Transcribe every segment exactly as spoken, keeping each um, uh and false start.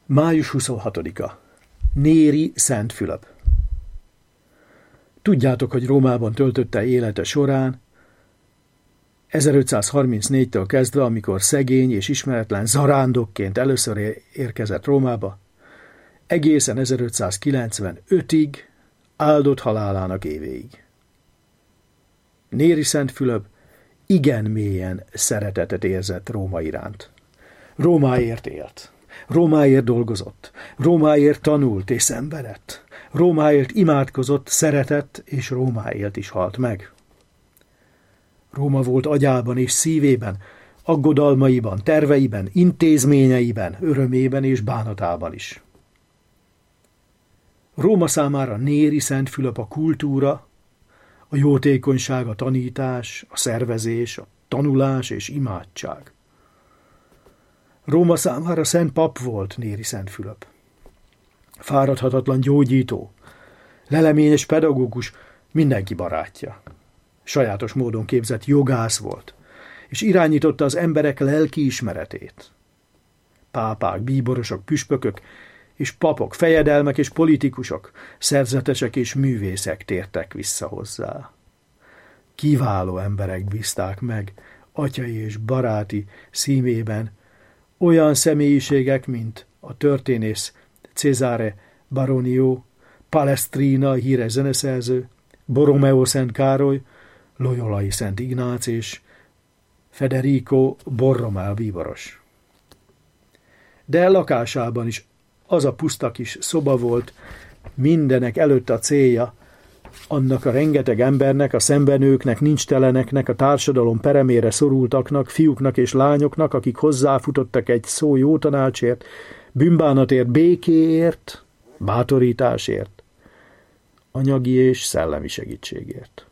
május huszonhatodika. Néri Szent Fülöp. Tudjátok, hogy Rómában töltötte élete során, ezerötszázharmincnégytől kezdve, amikor szegény és ismeretlen zarándokként először érkezett Rómába, egészen ezerötszázkilencvenötig áldott halálának évéig. Néri Szent Fülöp igen mélyen szeretetet érzett Róma iránt. Rómáért élt, Rómáért dolgozott, Rómáért tanult és szenvedett, Rómáért imádkozott, szeretett, és Rómáért is halt meg. Róma volt agyában és szívében, aggodalmaiban, terveiben, intézményeiben, örömében és bánatában is. Róma számára Néri Szent Fülöp a kultúra, a jótékonyság, a tanítás, a szervezés, a tanulás és imádság. Róma számára szent pap volt Néri Szent Fülöp. Fáradhatatlan gyógyító, leleményes pedagógus, mindenki barátja. Sajátos módon képzett jogász volt, és irányította az emberek lelkiismeretét. Pápák, bíborosok, püspökök és papok, fejedelmek és politikusok, szerzetesek és művészek tértek vissza hozzá. Kiváló emberek bízták meg atyai és baráti szímében olyan személyiségek, mint a történész Cesare Baronio, Palestrina, híres zeneszerző, Borromeo Szent Károly, Loyolai Szent Ignác és Federico Borromeo bíboros. De lakásában is az a puszta kis szoba volt, mindenek előtt a célja, annak a rengeteg embernek, a szembenőknek, nincsteleneknek, a társadalom peremére szorultaknak, fiúknak és lányoknak, akik hozzáfutottak egy szó jó tanácsért, bűnbánatért, békéért, bátorításért, anyagi és szellemi segítségért.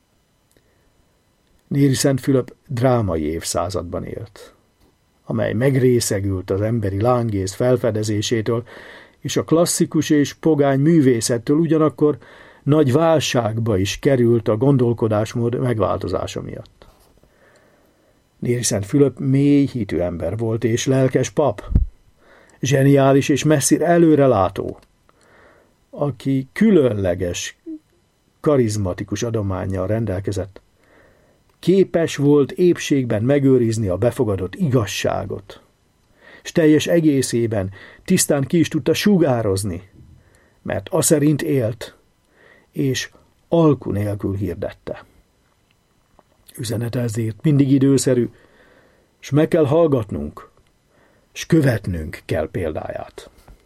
Néri Szent Fülöp drámai évszázadban élt, amely megrészegült az emberi lángész felfedezésétől, és a klasszikus és pogány művészettől, ugyanakkor nagy válságba is került a gondolkodásmód megváltozása miatt. Néri Szent Fülöp mély hitű ember volt és lelkes pap, zseniális és messzire előrelátó, aki különleges, karizmatikus adománnyal rendelkezett. Képes volt épségben megőrizni a befogadott igazságot, és teljes egészében tisztán ki is tudta sugározni, mert aszerint élt, és alku nélkül hirdette. Üzenete ezért mindig időszerű, és meg kell hallgatnunk, és követnünk kell példáját.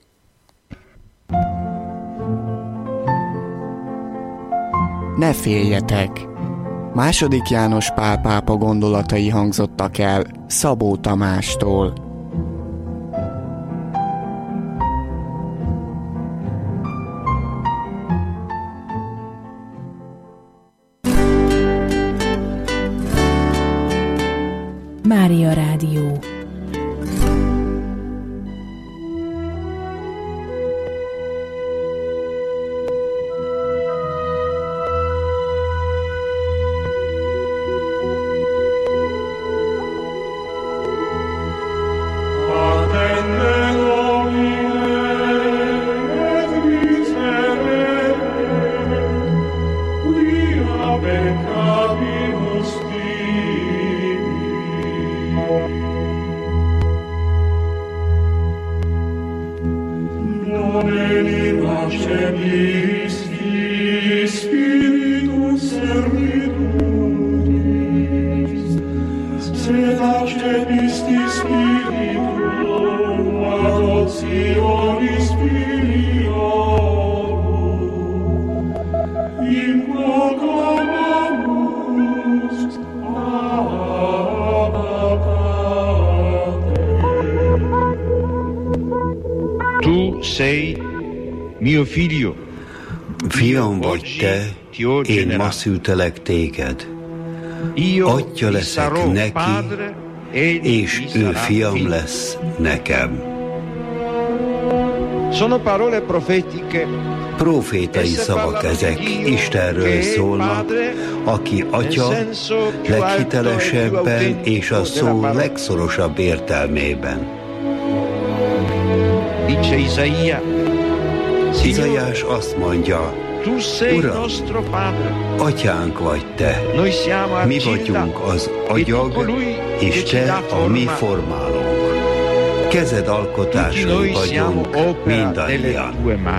Ne féljetek! Második János Pál pápa gondolatai hangzottak el Szabó Tamástól. Mária Rádió. Fiam vagy te, én ma szültelek téged. Atya leszek neki, és ő fiam lesz nekem. Profétai szavak ezek, Istenről szólnak, aki atya leghitelesebben és a szó legszorosabb értelmében. Izaiás azt mondja, Uram, atyánk vagy te, mi vagyunk az agyag, és te a mi formálónk. Kezed alkotásai vagyunk mindannyian.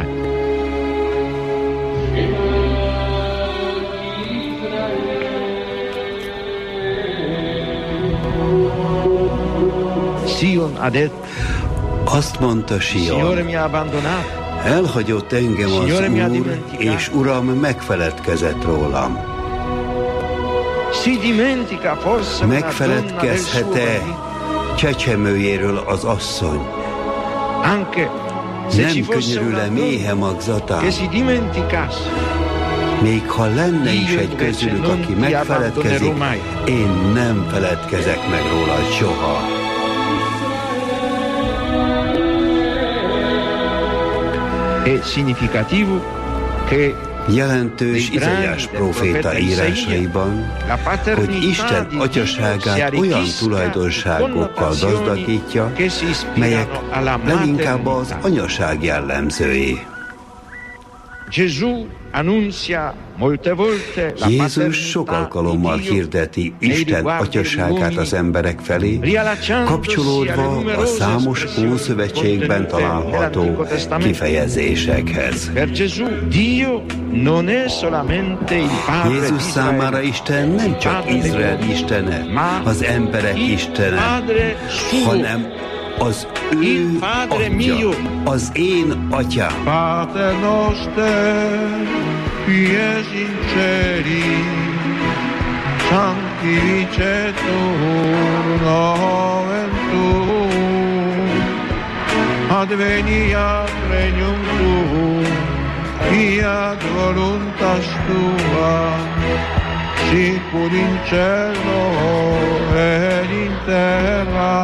Azt mondta Sion, elhagyott engem az Úr, és Uram megfeledkezett rólam. Megfeledkezhet-e csecsemőjéről az asszony? Nem könyörül-e méhe magzatán? Még ha lenne is egy közülük, aki megfeledkezik, én nem feledkezek meg róla soha. Jelentős Izaiás próféta írásaiban, hogy Isten atyaságát olyan tulajdonságokkal gazdagítja, melyek leginkább az anyaság jellemzői. Jézus sok alkalommal hirdeti Isten atyaságát az emberek felé, kapcsolódva a számos Ószövetségben található kifejezésekhez. Jézus számára Isten nem csak Izrael istene, az emberek istene, hanem az ő atya, az én atyám. Pater noster, qui es in celi, sanctificetur nomen tuum, adveniat regnum tuum, fiat voluntas tua, sicur in cielo et in terra.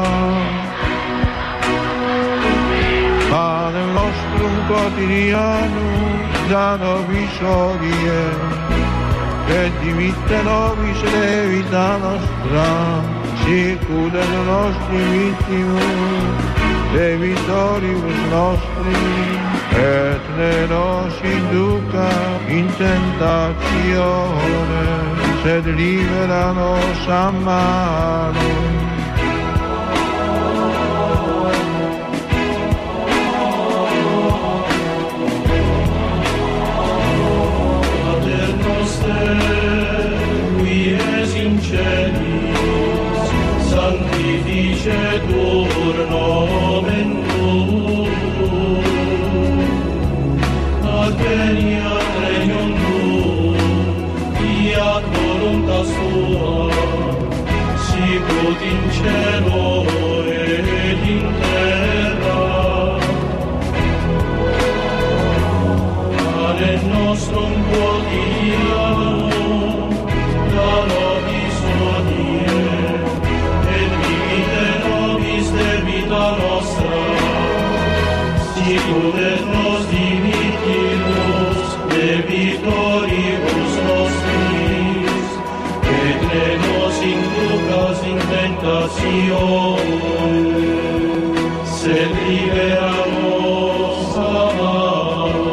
Panem nostrum quotidianum da nobis hodie, et dimitte nobis debita nostra, sicut et nostri vittimus debitoribus nostri, et ne nos induca in tentatione, sed libera nos a malo. Qui es in celis, sanctificetur nomen tuum, adveniat regnum tuum, fiat voluntas tua, sicut in cielo et in terra. Panem nostrum quotidianum da nobis hodie, et dimitte nobis debita nostra, sicut et nos dimittimus debitoribus nostris, et ne nos inducas in tentatione, sed libera nos a malo.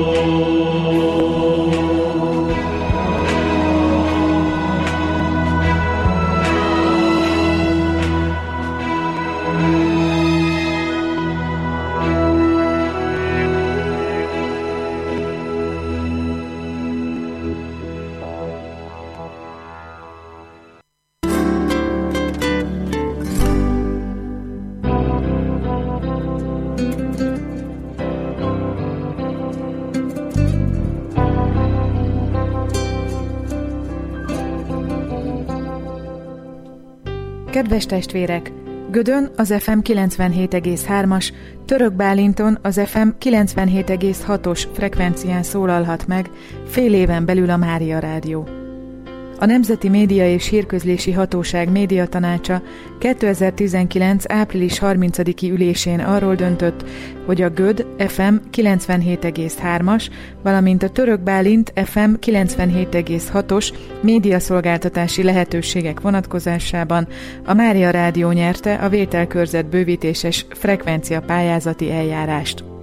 Kedves testvérek! Gödön az ef em kilencvenhét egész hármas, Török Bálinton az ef em kilencvenhét egész hatos frekvencián szólalhat meg fél éven belül a Mária Rádió. A Nemzeti Média és Hírközlési Hatóság médiatanácsa kétezer-tizenkilenc április harmincadiki ülésén arról döntött, hogy a Göd ef em kilencvenhét egész hármas, valamint a Török Bálint ef em kilencvenhét egész hatos médiaszolgáltatási lehetőségek vonatkozásában a Mária Rádió nyerte a vételkörzet bővítéses frekvencia pályázati eljárást.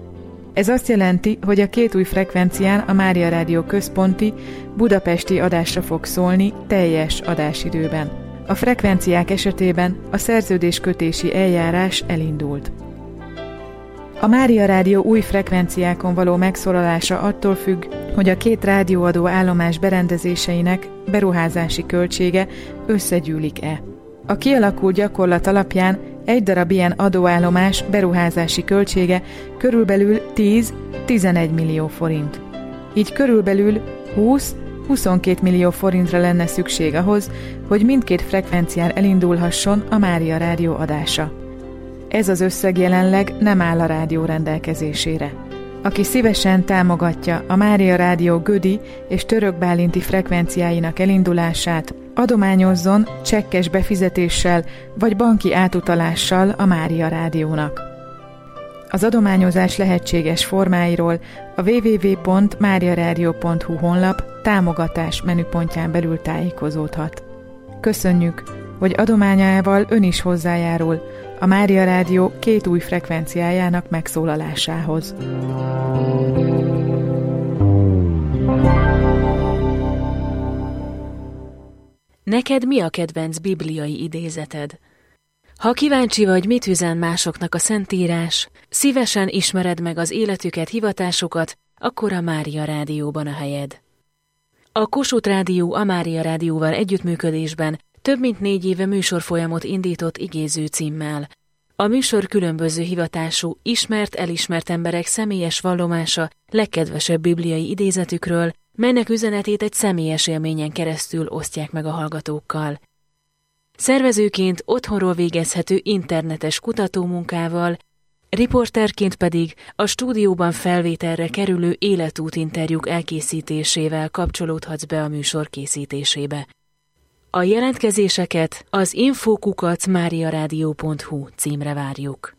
Ez azt jelenti, hogy a két új frekvencián a Mária Rádió központi, budapesti adásra fog szólni teljes adásidőben. A frekvenciák esetében a szerződéskötési eljárás elindult. A Mária Rádió új frekvenciákon való megszólalása attól függ, hogy a két rádióadó állomás berendezéseinek beruházási költsége összegyűlik-e. A kialakult gyakorlat alapján egy darab ilyen adóállomás beruházási költsége körülbelül tíz-tizenegy millió forint. Így körülbelül húsz-huszonkettő millió forintra lenne szükség ahhoz, hogy mindkét frekvencián elindulhasson a Mária Rádió adása. Ez az összeg jelenleg nem áll a rádió rendelkezésére. Aki szívesen támogatja a Mária Rádió gödi és törökbálinti frekvenciáinak elindulását, adományozzon csekkes befizetéssel vagy banki átutalással a Mária Rádiónak. Az adományozás lehetséges formáiról a double-u double-u double-u pont mariaradio pont hu honlap támogatás menüpontján belül tájékozódhat. Köszönjük, hogy adományával ön is hozzájárul a Mária Rádió két új frekvenciájának megszólalásához. Neked mi a kedvenc bibliai idézeted? Ha kíváncsi vagy, mit üzen másoknak a Szentírás, szívesen ismered meg az életüket, hivatásukat, akkor a Mária Rádióban a helyed. A Kossuth Rádió a Mária Rádióval együttműködésben több mint négy éve műsorfolyamot indított igéző címmel. A műsor különböző hivatású, ismert, elismert emberek személyes vallomása legkedvesebb bibliai idézetükről, melynek üzenetét egy személyes élményen keresztül osztják meg a hallgatókkal. Szervezőként otthonról végezhető internetes kutatómunkával, riporterként pedig a stúdióban felvételre kerülő életútinterjúk elkészítésével kapcsolódhatsz be a műsor készítésébe. A jelentkezéseket az info kukac mariaradio pont hu címre várjuk.